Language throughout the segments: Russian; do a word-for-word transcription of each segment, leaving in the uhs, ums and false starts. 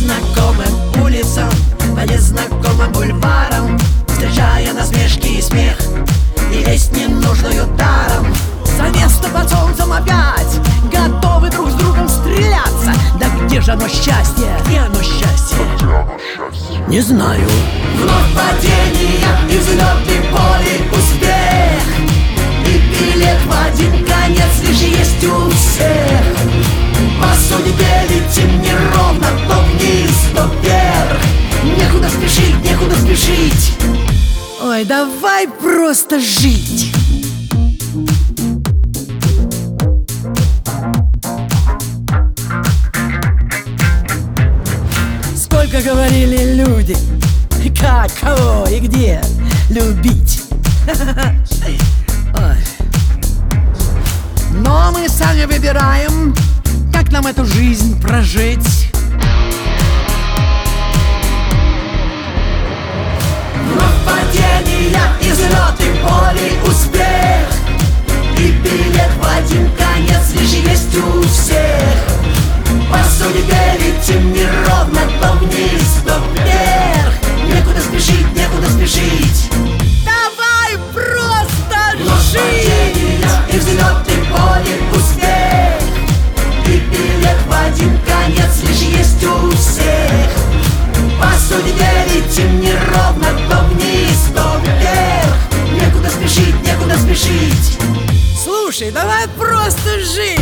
незнакомым улицам, по незнакомым бульварам, встречая насмешки и смех, и весть ненужную даром. За место под солнцем опять готовы друг с другом стреляться. Да где же оно счастье? Где оно счастье? Не знаю. Вновь падение и взлеты, поле успех, и билет в один конец лишь есть у всех. По судьбе летим неровно, то вниз, то вверх. Некуда спешить, некуда спешить. Ой, давай просто жить. Сколько говорили люди, как, кого и где любить. Ой. Но мы сами выбираем, как нам эту жизнь прожить. Вновь падения и взлеты, поле успех, и билет в один конец лишь есть у всех. По судьбе летим неровно, то вниз, то вверх. Некуда спешить, некуда спешить. Давай просто жить. Падения и взлеты, поле успех, и билет в один конец лишь есть у всех. По судьбе летим неровно, то вниз, то вверх. Некуда спешить, некуда спешить. Слушай, давай просто жить.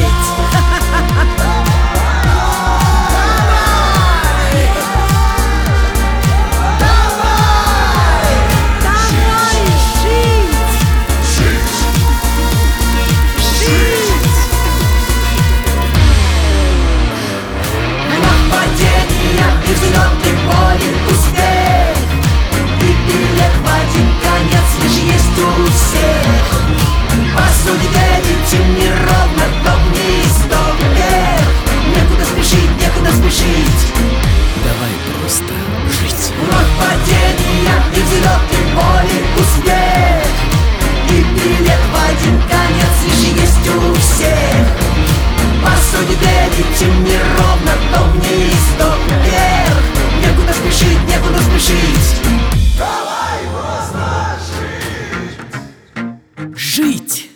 Летим неровно, то вниз, то вверх. Некуда спешить, некуда спешить. Давай просто жить. Жить.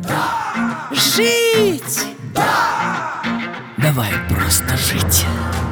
Да. Жить. Да. Давай просто жить.